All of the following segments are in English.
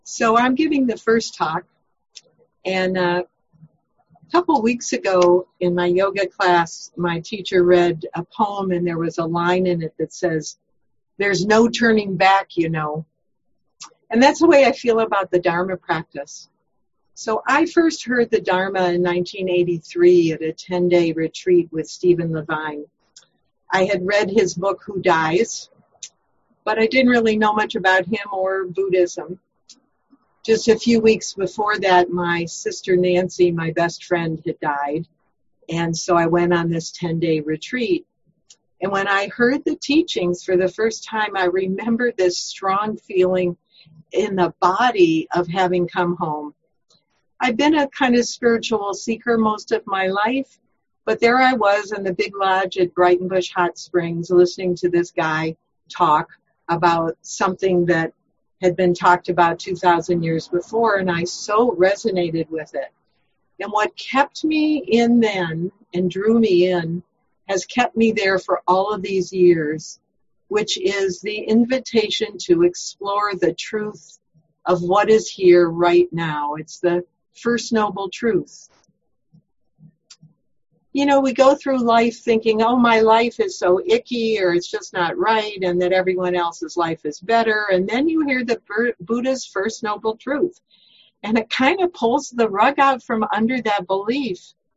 So I'm giving the first talk, and a couple weeks ago in my yoga class, my teacher read a poem, and there was a line in it that says, "There's no turning back, you know." And that's the way I feel about the Dharma practice. So I first heard the Dharma in 1983 at a 10-day retreat with Stephen Levine. I had read his book, Who Dies? But I didn't really know much about him or Buddhism. Just a few weeks before that, my sister Nancy, my best friend, had died. And so I went on this 10-day retreat. And when I heard the teachings for the first time, I remember this strong feeling in the body of having come home. I've been a kind of spiritual seeker most of my life, but there I was in the big lodge at Brighton Bush Hot Springs listening to this guy talk about something that had been talked about 2,000 years before, and I so resonated with it. And what kept me in then and drew me in has kept me there for all of these years, which is the invitation to explore the truth of what is here right now. It's the First Noble Truth. You know, we go through life thinking, oh, my life is so icky, or it's just not right, and that everyone else's life is better. And then you hear the Buddha's First Noble Truth. And it kind of pulls the rug out from under that belief.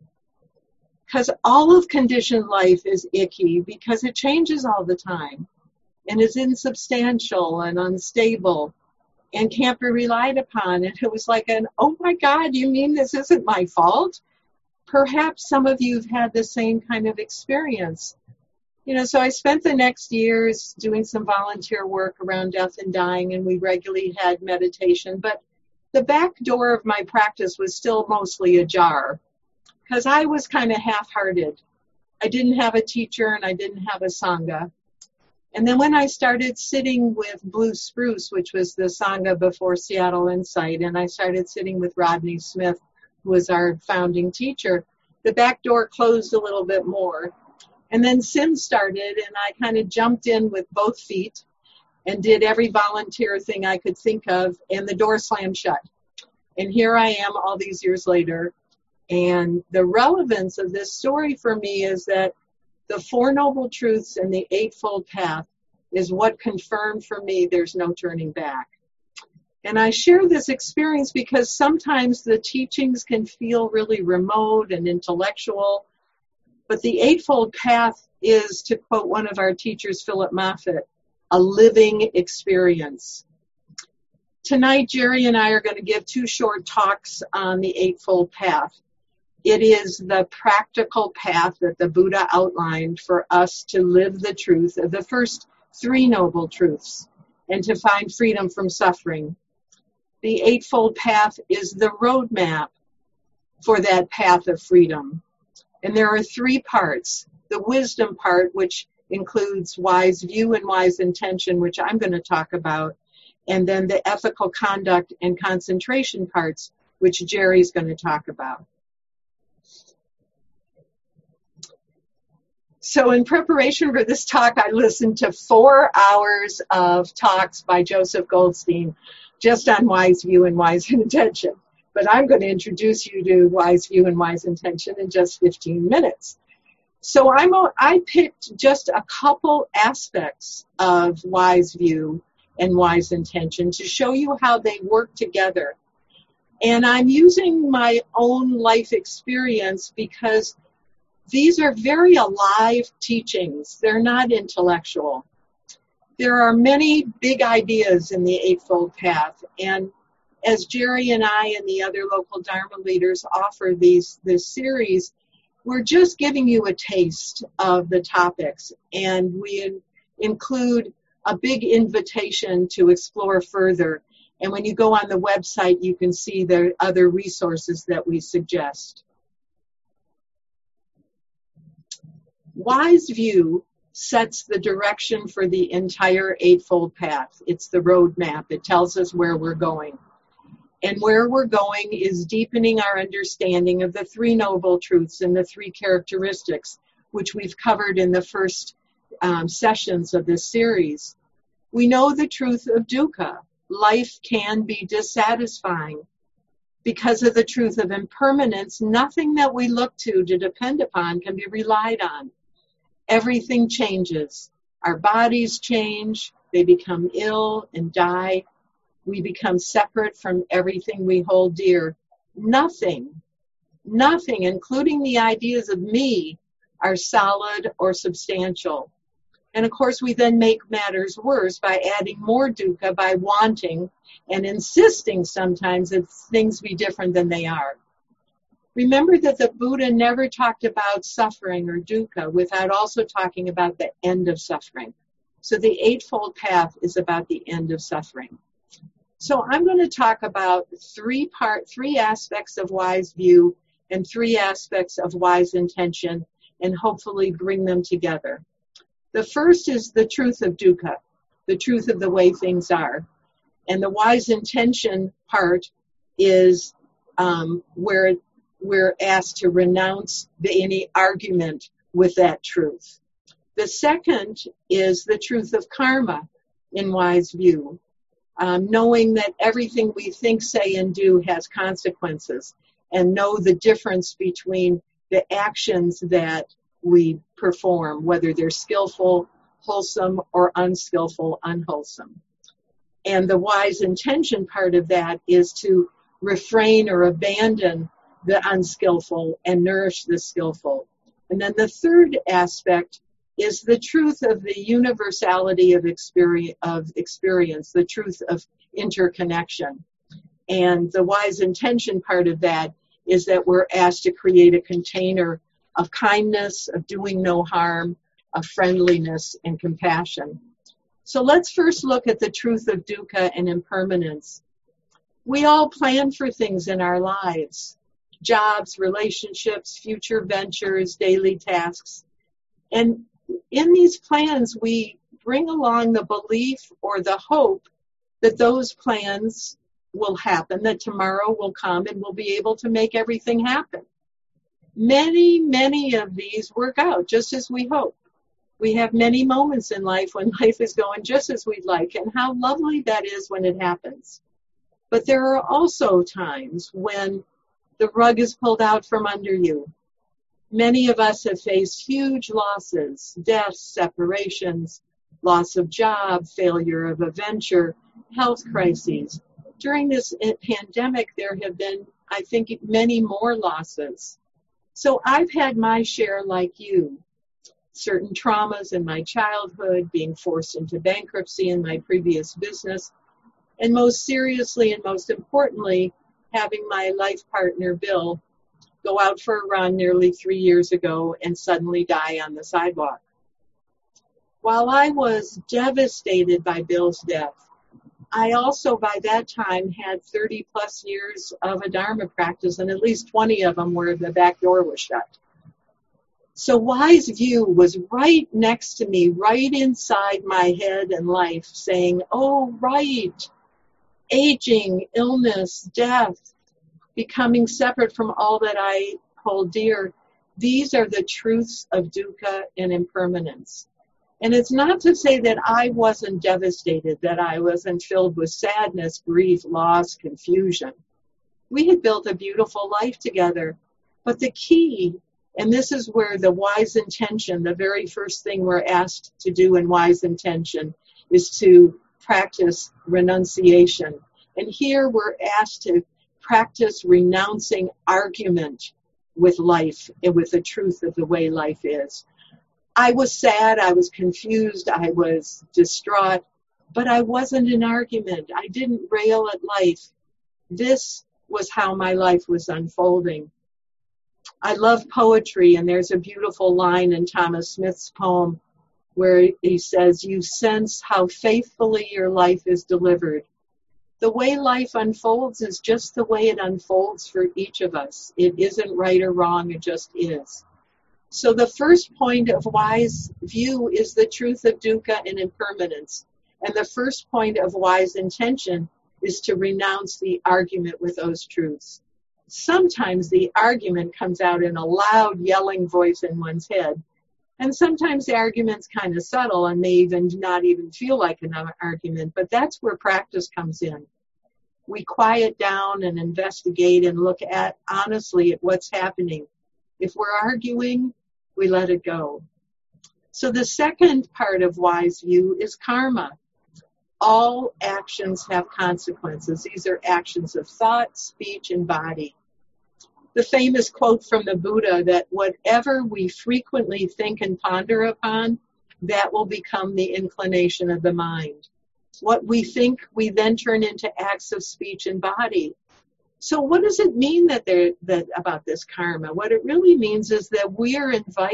Because all of conditioned life is icky because it changes all the time and is insubstantial and unstable and can't be relied upon. And it was like oh my God, you mean this isn't my fault? Perhaps some of you have had the same kind of experience. You know, so I spent the next years doing some volunteer work around death and dying, and we regularly had meditation. But the back door of my practice was still mostly ajar because I was kind of half-hearted. I didn't have a teacher and I didn't have a Sangha. And then when I started sitting with Blue Spruce, which was the Sangha before Seattle Insight, and I started sitting with Rodney Smith, who was our founding teacher, the back door closed a little bit more. And then Sim started, and I kind of jumped in with both feet and did every volunteer thing I could think of, and the door slammed shut. And here I am all these years later. And the relevance of this story for me is that the Four Noble Truths and the Eightfold Path is what confirmed for me there's no turning back. And I share this experience because sometimes the teachings can feel really remote and intellectual, but the Eightfold Path is, to quote one of our teachers, Philip Moffitt, a living experience. Tonight, Jerry and I are going to give 2 short talks on the Eightfold Path. It is the practical path that the Buddha outlined for us to live the truth of the first 3 noble truths and to find freedom from suffering. The Eightfold Path is the roadmap for that path of freedom. And there are 3 parts. The wisdom part, which includes wise view and wise intention, which I'm going to talk about, and then the ethical conduct and concentration parts, which Jerry's going to talk about. So in preparation for this talk, I listened to 4 hours of talks by Joseph Goldstein just on wise view and wise intention. But I'm going to introduce you to wise view and wise intention in just 15 minutes. So I picked just a couple aspects of wise view and wise intention to show you how they work together. And I'm using my own life experience because these are very alive teachings. They're not intellectual. There are many big ideas in the Eightfold Path, and as Jerry and I and the other local Dharma leaders offer this series, we're just giving you a taste of the topics, and we include a big invitation to explore further. And when you go on the website, you can see the other resources that we suggest. Wise view sets the direction for the entire Eightfold Path. It's the roadmap. It tells us where we're going. And where we're going is deepening our understanding of the 3 noble truths and the 3 characteristics, which we've covered in the first sessions of this series. We know the truth of dukkha. life can be dissatisfying. Because of the truth of impermanence, nothing that we look to depend upon can be relied on. Everything changes. Our bodies change. They become ill and die. We become separate from everything we hold dear. Nothing, including the ideas of me, are solid or substantial. And of course, we then make matters worse by adding more dukkha, by wanting and insisting sometimes that things be different than they are. Remember that the Buddha never talked about suffering or dukkha without also talking about the end of suffering. So the Eightfold Path is about the end of suffering. So I'm going to talk about three aspects of wise view and three aspects of wise intention, and hopefully bring them together. The first is the truth of dukkha, the truth of the way things are. And the wise intention part is where we're asked to renounce any argument with that truth. The second is the truth of karma in wise view, knowing that everything we think, say, and do has consequences, and know the difference between the actions that we perform, whether they're skillful, wholesome, or unskillful, unwholesome. And the wise intention part of that is to refrain or abandon the unskillful and nourish the skillful. And then the third aspect is the truth of the universality of experience, the truth of interconnection. And the wise intention part of that is that we're asked to create a container of kindness, of doing no harm, of friendliness and compassion. So let's first look at the truth of dukkha and impermanence. We all plan for things in our lives, jobs, relationships, future ventures, daily tasks. And in these plans, we bring along the belief or the hope that those plans will happen, that tomorrow will come and we'll be able to make everything happen. Many of these work out just as we hope. We have many moments in life when life is going just as we'd like, and how lovely that is when it happens. But there are also times when the rug is pulled out from under you. Many of us have faced huge losses, deaths, separations, loss of job, failure of a venture, health crises. During this pandemic, there have been, I think, many more losses. So I've had my share like you. Certain traumas in my childhood, being forced into bankruptcy in my previous business, and most seriously and most importantly, having my life partner, Bill, go out for a run nearly 3 years ago and suddenly die on the sidewalk. While I was devastated by Bill's death, I also by that time had 30 plus years of a Dharma practice, and at least 20 of them where the back door was shut. So wise view was right next to me, right inside my head and life, saying, oh, right, aging, illness, death, becoming separate from all that I hold dear. These are the truths of dukkha and impermanence. And it's not to say that I wasn't devastated, that I wasn't filled with sadness, grief, loss, confusion. We had built a beautiful life together. But the key, and this is where the wise intention, the very first thing we're asked to do in wise intention, is to practice renunciation. And here we're asked to practice renouncing argument with life and with the truth of the way life is. I was sad, I was confused, I was distraught, but I wasn't in argument. I didn't rail at life. This was how my life was unfolding. I love poetry, and there's a beautiful line in Thomas Smith's poem where he says, you sense how faithfully your life is delivered. The way life unfolds is just the way it unfolds for each of us. It isn't right or wrong, it just is. So the first point of wise view is the truth of dukkha and impermanence. And the first point of wise intention is to renounce the argument with those truths. Sometimes the argument comes out in a loud yelling voice in one's head. And sometimes the argument's kind of subtle and may even not even feel like an argument, but that's where practice comes in. We quiet down and investigate and look at honestly at what's happening. If we're arguing, we let it go. So the second part of wise view is karma. All actions have consequences. These are actions of thought, speech, and body. The famous quote from the Buddha that whatever we frequently think and ponder upon, that will become the inclination of the mind. What we think, we then turn into acts of speech and body. So what does it mean that about this karma? What it really means is that we're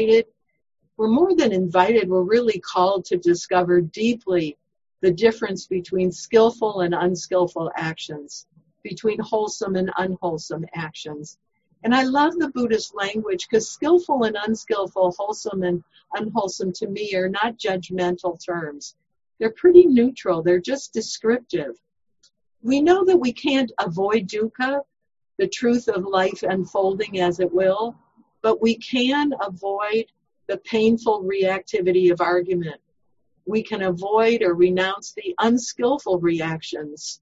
more than invited, we're really called to discover deeply the difference between skillful and unskillful actions, between wholesome and unwholesome actions. And I love the Buddhist language because skillful and unskillful, wholesome and unwholesome to me are not judgmental terms. They're pretty neutral. They're just descriptive. We know that we can't avoid dukkha, the truth of life unfolding as it will, but we can avoid the painful reactivity of argument. We can avoid or renounce the unskillful reactions.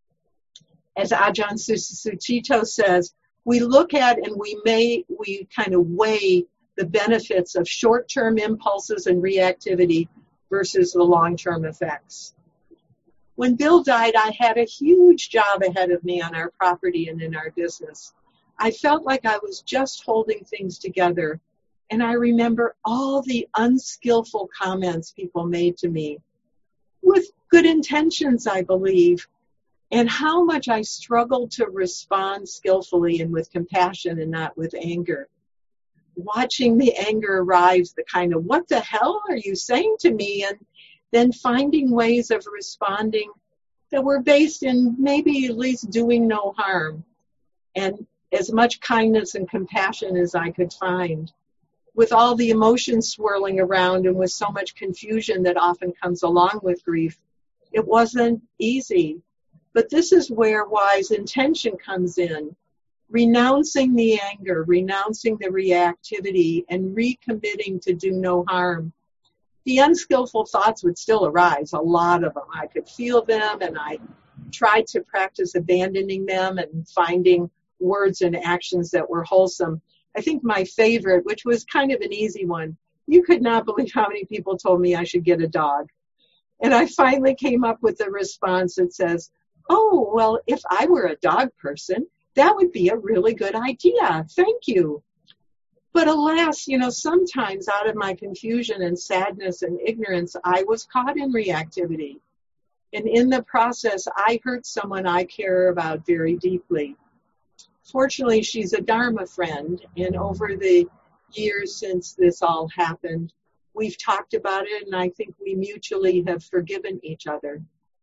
As Ajahn Sucitto says, we look at and we kind of weigh the benefits of short-term impulses and reactivity versus the long-term effects. When Bill died, I had a huge job ahead of me on our property and in our business. I felt like I was just holding things together, and I remember all the unskillful comments people made to me, with good intentions, I believe, and how much I struggled to respond skillfully and with compassion and not with anger. Watching the anger arise, the kind of, what the hell are you saying to me? And then finding ways of responding that were based in maybe at least doing no harm and as much kindness and compassion as I could find. With all the emotions swirling around and with so much confusion that often comes along with grief, it wasn't easy. But this is where wise intention comes in. Renouncing the anger, renouncing the reactivity, and recommitting to do no harm. The unskillful thoughts would still arise, a lot of them. I could feel them, and I tried to practice abandoning them and finding words and actions that were wholesome. I think my favorite, which was kind of an easy one, you could not believe how many people told me I should get a dog. And I finally came up with a response that says, oh, well, if I were a dog person, that would be a really good idea. Thank you. But alas, sometimes out of my confusion and sadness and ignorance, I was caught in reactivity. And in the process, I hurt someone I care about very deeply. Fortunately, she's a Dharma friend, and over the years since this all happened, we've talked about it, and I think we mutually have forgiven each other.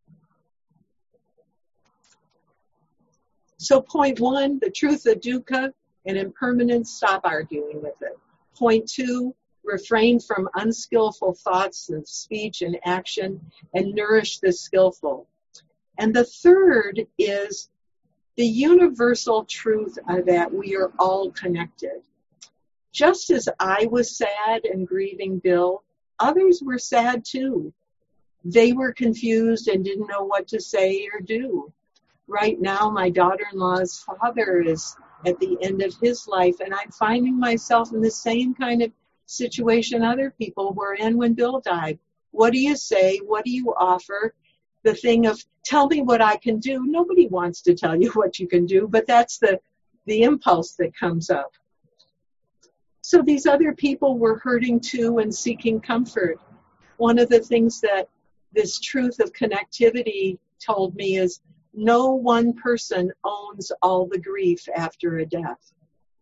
So point 1, the truth of dukkha and impermanence, stop arguing with it. Point 2, refrain from unskillful thoughts and speech and action and nourish the skillful. And the third is the universal truth that we are all connected. Just as I was sad and grieving Bill, others were sad too. They were confused and didn't know what to say or do. Right now, my daughter-in-law's father is at the end of his life, and I'm finding myself in the same kind of situation other people were in when Bill died. What do you say? What do you offer? The thing of, tell me what I can do. Nobody wants to tell you what you can do, but that's the impulse that comes up. So these other people were hurting too and seeking comfort. One of the things that this truth of connectivity told me is no one person owns all the grief after a death.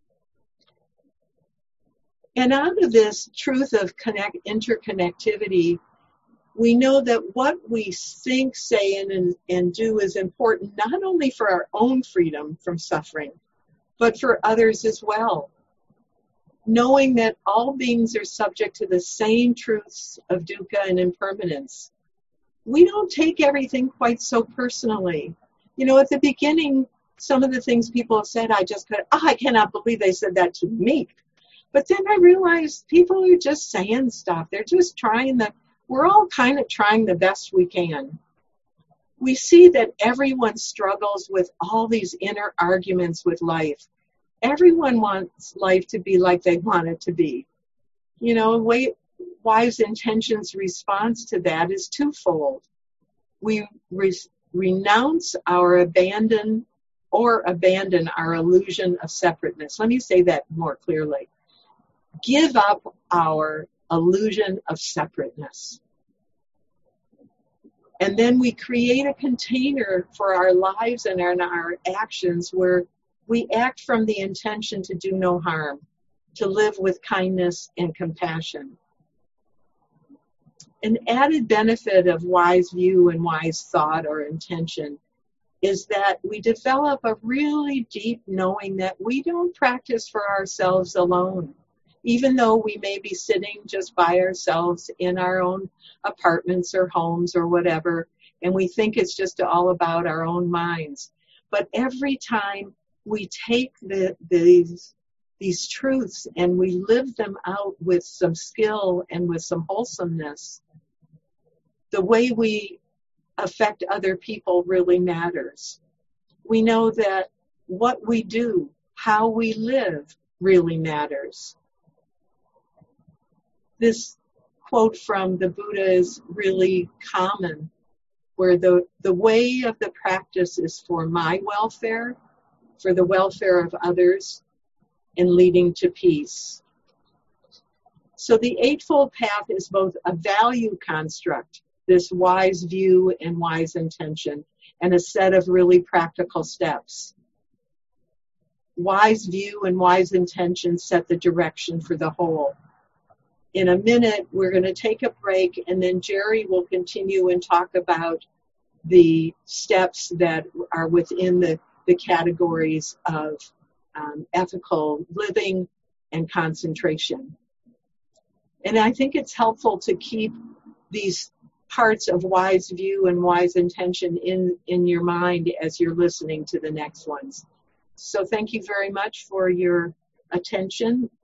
And out of this truth of interconnectivity, we know that what we think, say, and do is important not only for our own freedom from suffering, but for others as well. Knowing that all beings are subject to the same truths of dukkha and impermanence. We don't take everything quite so personally. At the beginning, some of the things people have said, I cannot believe they said that to me. But then I realized people are just saying stuff. They're just we're all kind of trying the best we can. We see that everyone struggles with all these inner arguments with life. Everyone wants life to be like they want it to be. You know, Wise Intentions' response to that is twofold. We renounce or abandon our illusion of separateness. Let me say that more clearly. Give up our illusion of separateness. And then we create a container for our lives and our actions where we act from the intention to do no harm, to live with kindness and compassion. An added benefit of wise view and wise thought or intention is that we develop a really deep knowing that we don't practice for ourselves alone. Even though we may be sitting just by ourselves in our own apartments or homes or whatever, and we think it's just all about our own minds. But every time we take these truths and we live them out with some skill and with some wholesomeness, the way we affect other people really matters. We know that what we do, how we live, really matters. This quote from the Buddha is really common, where the way of the practice is for my welfare, for the welfare of others, and leading to peace. So the Eightfold Path is both a value construct, this wise view and wise intention, and a set of really practical steps. Wise view and wise intention set the direction for the whole. In a minute, we're going to take a break, and then Jerry will continue and talk about the steps that are within the categories of ethical living and concentration. And I think it's helpful to keep these parts of wise view and wise intention in your mind as you're listening to the next ones. So thank you very much for your attention,